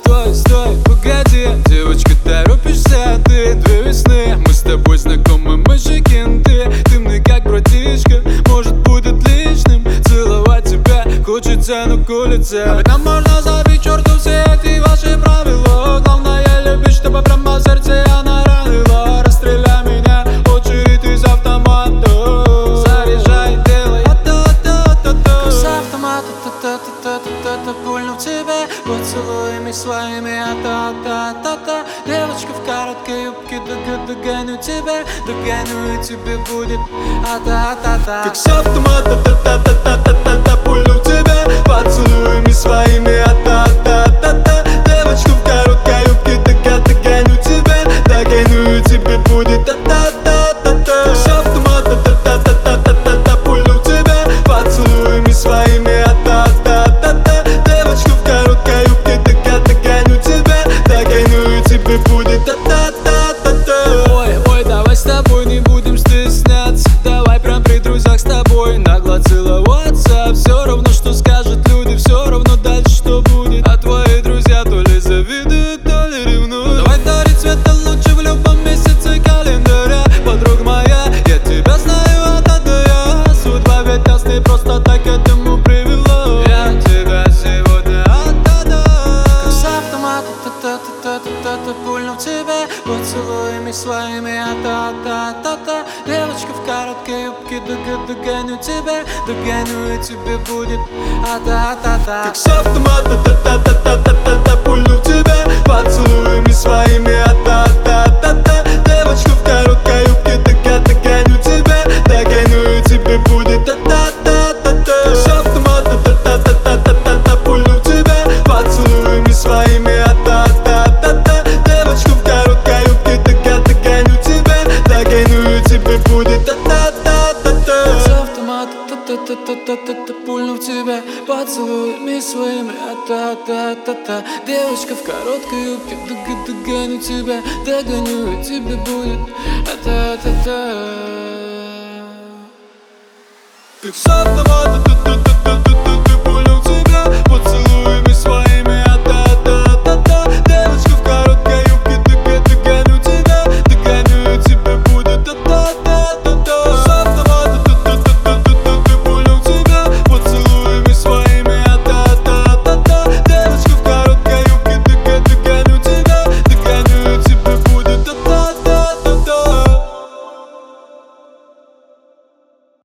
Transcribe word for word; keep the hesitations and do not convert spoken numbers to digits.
стой, стой, погоди, девочка, торопишься ты. Две весны, мы с тобой знакомы, мы же кенты. Ты мне как братишка, может будет лишним целовать тебя хочется, но колется. Об этом можно забить черту все эти ваши правила. Главное любить, чтобы прямо в сердце она ранила. Расстреляй меня, очередь из автомата. Заряжай, делай та-та-та-та-та. С автомата та-та-та-та-та-та. Пульну в тебя поцелуями своими, а-та-та-та-та. Девочка в короткой юбке, догоню тебя, догоню и тебе будет а-та-та-та. Как с автомата та-та-та-та-та-та. Пульну в тебя поцелуями своими, а-та-та-та-та. Девочка в короткой юбке, догоню тебя, догоню и тебе будет а-та-та-та-та. Как с автомата та-та-та-та-та-та. Пульну в тебя поцелуями своими, а-та-та-та-та. Девочка в короткой юбке, догоню тебя, догоню и тебе будет а-та-та-та-та. Ой, ой, давай с тобой не будем стесняться. Давай прям при друзьях с тобой нагло целоваться. Все равно, что скажут люди, все равно дальше что будет. А твои друзья то ли завидуют, то ли ревнуют. Давай дарить цвета лучше в любом месяце календаря. Подруга моя, я тебя знаю от а до я. Судьба ведь нас не просто так к этому привела. Я тебя сегодня от а до. Как с автомата та-та-та-та-та-та. Пульну в тебя поцелуями своими, а-та-та-та-та. Девочка в короткой юбке, догоню тебя, догоню и тебе будет а-та-та-та. Как с автомата та-та-та-та-та-та. Пульну в тебя поцелуями своими, а-та-та-та-та. Девочка в короткой юбке, догоню тебя, догоню и тебе будет а-та-та-та-та. Как с автомата та-та-та-та-та-та. Пульну в тебя поцелуями своими, а-та-та-та-та. Девочка в короткой юбке, догоню тебя, догоню и тебе будет а-та-та-та-та. С автомата та-та-та-та-та-та. Пульну в тебя поцелуями своими, а-та-та-та-та. Девочка в короткой юбке, догоню тебя, догоню и тебе будет а-та-та-та. Как с автомата та-та-та.